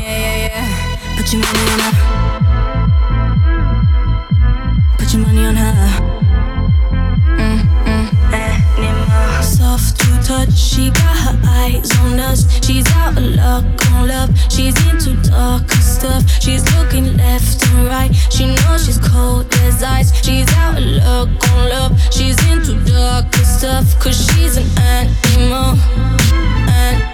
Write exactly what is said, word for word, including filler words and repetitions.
yeah, yeah, yeah. Put your money on her. Put your money on her. Mm, mm, animal. Soft to touch, she got her eyes on us. She's out of luck on love. She's into darker stuff. She's looking left and right. She knows she's cold as ice. She's out of luck on love. She's into darker stuff. Cause she's an animal. An